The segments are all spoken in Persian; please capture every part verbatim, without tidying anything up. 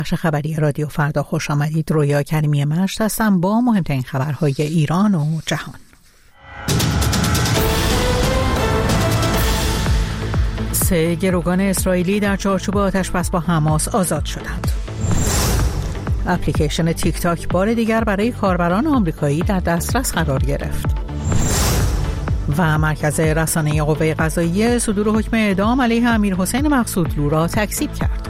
بخش خبری رادیو فردا خوش آمدید. رویا کریمی مشت هستم با مهمترین خبرهای ایران و جهان. سه گروگان اسرائیلی در چارچوب آتش‌بس با حماس آزاد شدند. اپلیکیشن تیک تاک بار دیگر برای کاربران آمریکایی در دسترس قرار گرفت. و مرکز رسانه قوه قضاییه صدور حکم اعدام علیه امیرحسین مقصودلو را تکذیب کرد.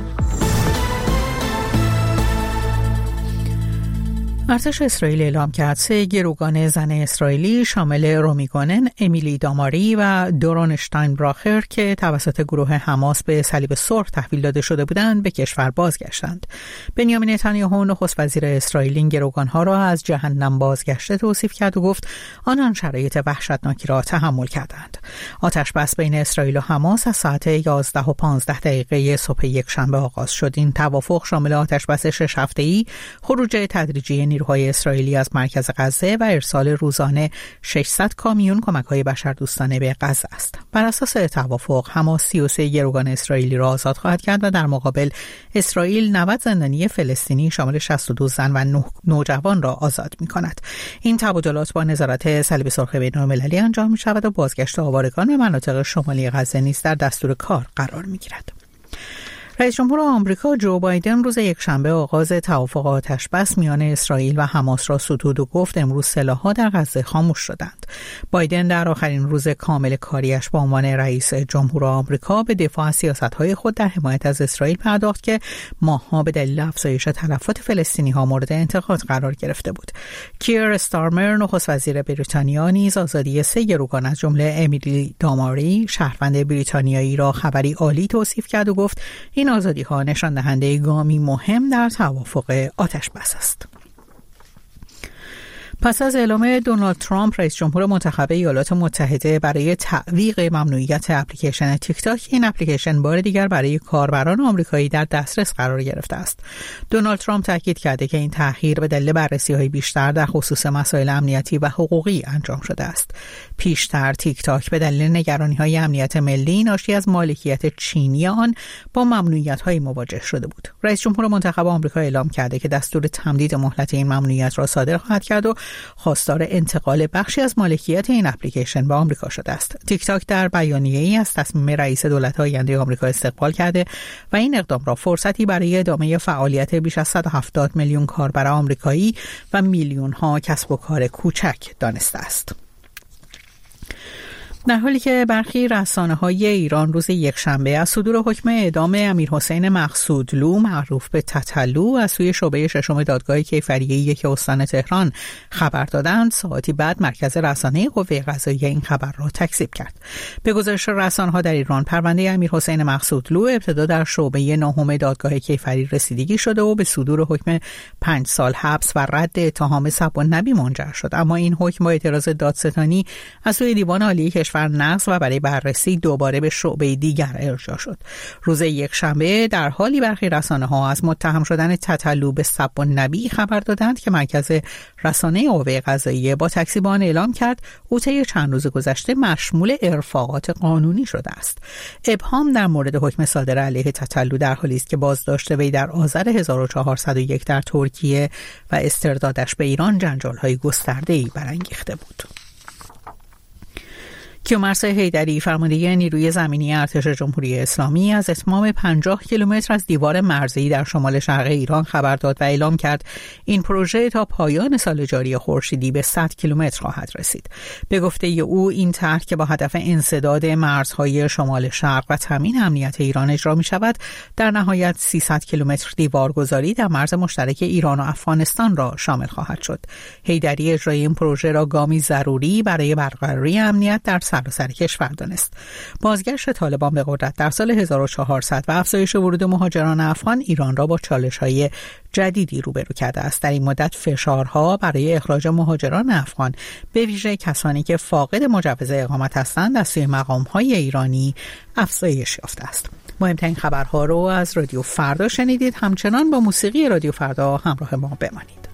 ارتش اسرائیل اعلام کرد سه گروگان زن اسرائیلی شامل رومی گونن، امیلی داماری و دورون اشتاینبراخر که توسط گروه حماس به صلیب سرخ تحویل داده شده بودند به کشور بازگشتند. بنیامین نتانیاهو نخست وزیر اسرائیل این گروگانها را از جهنم بازگشته توصیف کرد و گفت آنان شرایط وحشتناکی را تحمل کردند. آتش بس بین اسرائیل و حماس از ساعت یازده و پانزده دقیقه صبح یکشنبه آغاز شد. این توافق شامل آتش بس شش هفته‌ای، خروج تدریجی نیروهای اسرائیلی از مرکز غزه و ارسال روزانه ششصد کامیون کمک‌های بشردوستانه به غزه است. بر اساس توافق حماس سی و سه گروگان اسرائیلی را آزاد خواهد کرد و در مقابل اسرائیل نود زندانی فلسطینی شامل شصت و دو زن و نه نوجوان را آزاد می‌کند. این تبادلات با نظارت صلیب سرخ بین‌المللی انجام می‌شود و بازگشت آوارگان به مناطق شمالی غزه نیز در دستور کار قرار می‌گیرد. رئیس جمهور آمریکا جو بایدن روز یکشنبه آغاز توافق آتش‌بس میان اسرائیل و حماس را ستود و گفت امروز سلاح‌ها در غزه خاموش شدند. بایدن در آخرین روز کامل کاریش به عنوان رئیس جمهور آمریکا به دفاع از سیاست‌های خود در حمایت از اسرائیل پرداخت که ماه‌ها به دلیل افزایش تلفات فلسطینی‌ها مورد انتقاد قرار گرفته بود. کیر استارمر نخست وزیر بریتانیا نیز آزادی سه گروگان از جمله امیلی داماری شهروند بریتانیایی را خبری عالی توصیف کرد و گفت این آزادی‌ها نشان دهنده گامی مهم در توافق آتش‌بس است. پس از اعلام دونالد ترامپ رئیس جمهور منتخب ایالات متحده برای تعویق ممنوعیت اپلیکیشن تیک تاک، این اپلیکیشن بار دیگر برای کاربران آمریکایی در دسترس قرار گرفته است. دونالد ترامپ تاکید کرده که این تأخیر به دلیل بررسی‌های بیشتر در خصوص مسائل امنیتی و حقوقی انجام شده است. پیشتر تیک تاک به دلیل نگرانی‌های امنیت ملی ناشی از مالکیت چینی آن با ممنوعیت‌های مواجه شده بود. رئیس جمهور منتخب آمریکا اعلام کرده که دستور تمدید مهلت این ممنوعیت را صادر خواهد کرد و خواستار انتقال بخشی از مالکیت این اپلیکیشن به آمریکا شده است. تیک تاک در بیانیه‌ای از تصمیم رئیس دولت آینده آمریکا استقبال کرده و این اقدام را فرصتی برای ادامه فعالیت بیش از صد و هفتاد میلیون کاربر آمریکایی و میلیون‌ها کسب و کار کوچک دانسته است. در حالی که برخی رسانه‌های ایران روز یکشنبه از صدور حکم اعدام امیرحسین مقصودلو معروف به تتلو از سوی شعبه ششم دادگاه کیفریه یک استان تهران خبر دادند، ساعتی بعد مرکز رسانه قوه قضاییه این خبر را تکذیب کرد. به گزارش رسانه‌ها در ایران پرونده امیرحسین مقصودلو ابتدا در شعبه نهم دادگاه کیفری رسیدگی شده و به صدور حکم پنج سال حبس و رد اتهام سب‌النبی منجر شد، اما این حکم با اعتراض دادستانی از سوی دیوان عالی کشور نقض و برای بررسی دوباره به شعبه دیگر ارجاع شد. روز یکشنبه در حالی برخی رسانه‌ها از متهم شدن تتلو به سب‌النبی خبر دادند که مرکز رسانه قوه قضاییه با تکذیب آن اعلام کرد او طی چند روز گذشته مشمول ارفاقات قانونی شده است. ابهام در مورد حکم صادر علیه تتلو در حالی است که بازداشت وی در آذر هزار و چهارصد و یک در ترکیه و استردادش به ایران جنجال‌های گسترده‌ای برانگیخته بود. کیومرث حیدری فرمانده نیروی زمینی ارتش جمهوری اسلامی از اتمام پنجاه کیلومتر از دیوار مرزی در شمال شرق ایران خبر داد و اعلام کرد این پروژه تا پایان سال جاری خورشیدی به صد کیلومتر خواهد رسید. به گفته او این طرح که با هدف انسداد مرزهای شمال شرق و تامین امنیت ایران اجرا می شود، در نهایت سیصد کیلومتر دیوارگذاری در مرز مشترک ایران و افغانستان را شامل خواهد شد. حیدری اجرای این پروژه را گامی ضروری برای برقراری امنیت در سراسر کشور دانست. بازگشت طالبان به قدرت در سال هزار و چهارصد و افزایش ورود مهاجران افغان ایران را با چالش‌های جدیدی روبرو کرده است. در این مدت فشارها برای اخراج مهاجران افغان به ویژه کسانی که فاقد مجوز اقامت هستند از سوی مقام‌های ایرانی افزایش یافته است. مهمترین خبرها رو از رادیو فردا شنیدید. همچنان با موسیقی رادیو فردا همراه ما بمانید.